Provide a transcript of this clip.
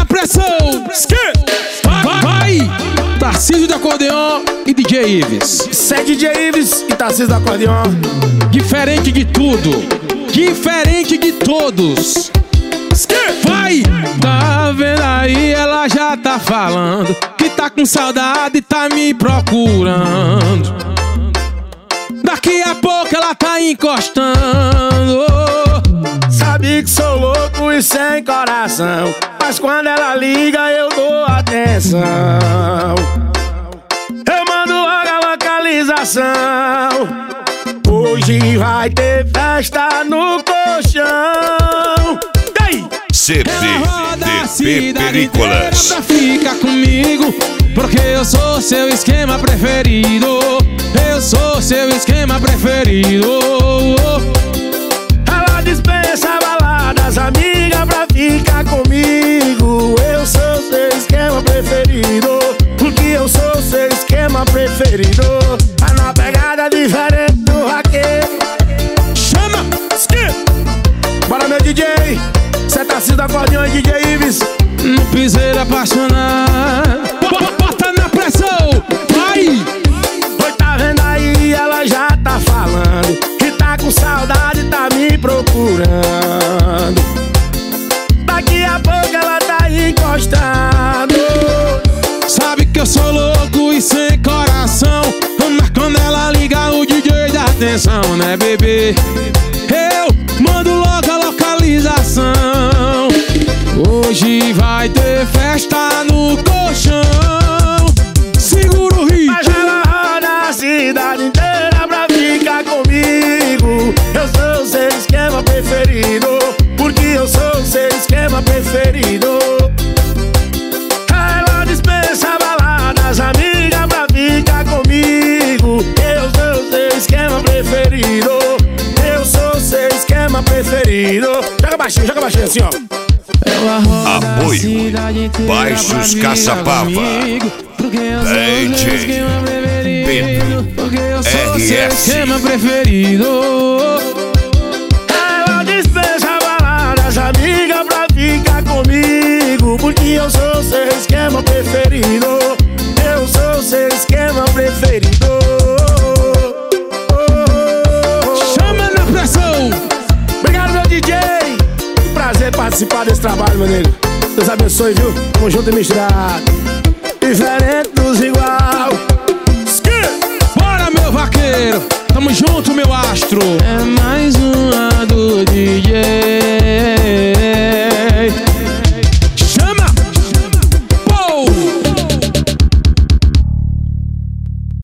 pressão. Vai! Tarcísio do acordeon e DJ Ives. Cê é DJ Ives e Tarcísio do acordeon. Diferente de tudo, diferente de todos. Vai! Tá vendo aí, ela já tá falando que tá com saudade e tá me procurando. Daqui a pouco ela tá encostando. Sabe que sou louco e sem coração, mas quando ela liga eu dou atenção. Eu mando logo a localização. Hoje vai ter festa no colchão. CBDP Películas. Fica comigo, porque eu sou seu esquema preferido. Eu sou seu esquema preferido. Ela dispensa baladas, amiga, pra ficar comigo. Eu sou seu esquema preferido, porque eu sou seu esquema preferido. Tá na pegada diferente do vaqueiro. Chama! Bora, meu DJ. Cê tá Tarcísio do acordeon e DJ Ives. No piseiro apaixonado. Bota na pressão. Vai! Oi, tá vendo aí, ela já tá falando que tá com saudade, tá me procurando. Daqui a pouco ela tá encostando. Sabe que eu sou louco e sem coração, mas quando ela liga o DJ dá atenção, né, bebê? Eu mando logo a localização. Hoje vai ter festa no colchão. Segura o ritmo. Mas ela roda a cidade inteira pra ficar comigo. Eu sou seu esquema preferido, porque eu sou seu esquema preferido. Ela dispensa baladas, amiga, pra ficar comigo. Eu sou seu esquema preferido. Eu sou seu esquema preferido. Joga baixinho assim, ó. Apoio Baixos Caçapava, DJ Pedro RS. Ela dispensa baladas, amiga, pra ficar comigo, porque eu sou seu esquema preferido. Eu sou seu esquema preferido. Chama na pressão. Obrigado, meu DJ. Que prazer participar desse trabalho, meu nego. Deus abençoe, viu? Tamo junto e misturado. Diferente dos igual. Bora, meu vaqueiro. Tamo junto, meu astro. É mais